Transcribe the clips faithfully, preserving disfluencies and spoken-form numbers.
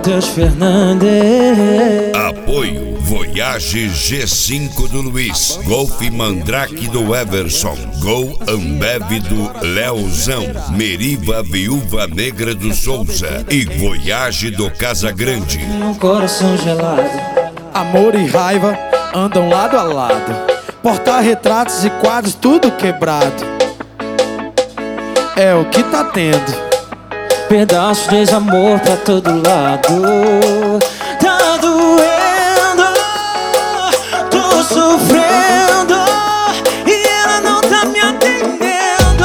Matheus Fernandes. Apoio Voyage G cinco do Luiz, Golf Mandrake do Everson, Gol Ambev do Leozão, Meriva Viúva Negra do Souza e Voyage do Casagrande. Um coração gelado, amor e raiva andam lado a lado, porta-retratos e quadros tudo quebrado. É o que tá tendo. Pedaços de desamor pra todo lado. Tá doendo, tô sofrendo e ela não tá me atendendo.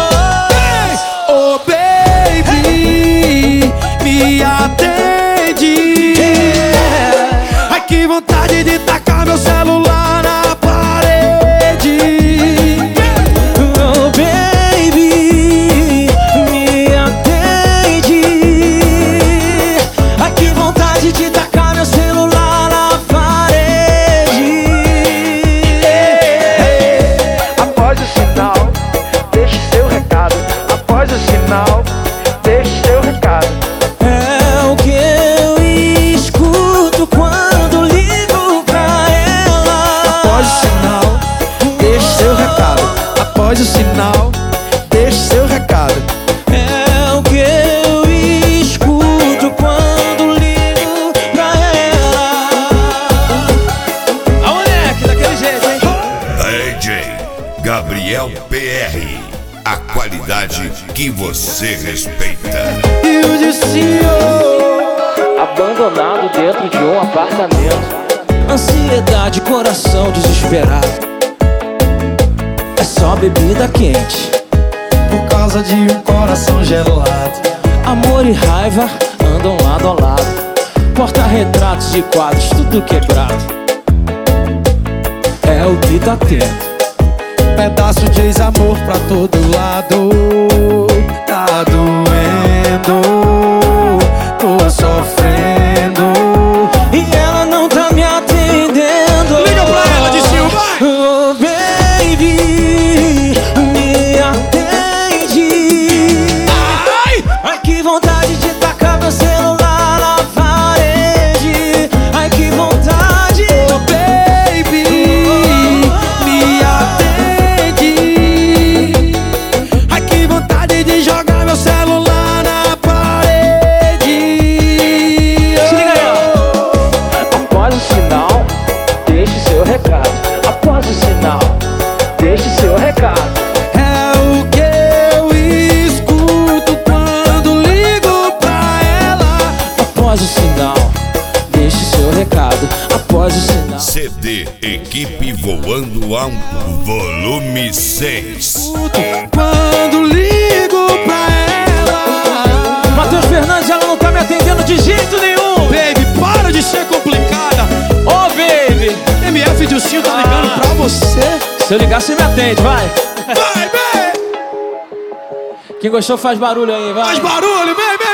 Oh baby, me atende. Ai que vontade de tacar meu celular na parede. Oh baby, me atende. Ai que vontade de tacar meu celular na parede. Após o sinal, deixe seu recado. Após o sinal, deixe seu recado. É o que eu escuto quando ligo pra ela. Após o sinal, deixe seu recado. Após o sinal, deixe seu recado. É o que eu escuto quando ligo pra ela. A moleque, daquele jeito, hein? D J Gabriel P R, a qualidade que você respeita. E o destino. Abandonado dentro de um apartamento. Ansiedade, coração desesperado. É só bebida quente. Por causa de um coração gelado. Amor e raiva andam lado a lado. Porta-retratos de quadros, tudo quebrado. É o que tá tendo. Pedaço de ex-amor pra todo lado. Tá doendo, tô sofrendo e ela não tá me atendendo. Liga pra ela, Distinho, vai! Oh baby, me atende. Ai! Ai que vontade de tacar meu celular na parede. Ai que vontade. Oh baby, me atende. Ai que vontade de jogar meu celular na parede. Se liga aí, ó. Após o sinal, deixe seu recado. Após o sinal, deixe seu recado. É o que eu escuto quando ligo pra ela. Após o sinal, deixe seu recado. Após o sinal. C D Equipe Voando Alto, volume seis. Quando ligo pra ela. Matheus Fernandes, ela não tá me atendendo de jeito nenhum. Baby, para de ser complicada. Ô, baby, M F Dilcinho tá ligando pra você. se eu ligar, você me atende, vai. Vai, baby. Quem gostou faz barulho aí, vai. Faz barulho, baby.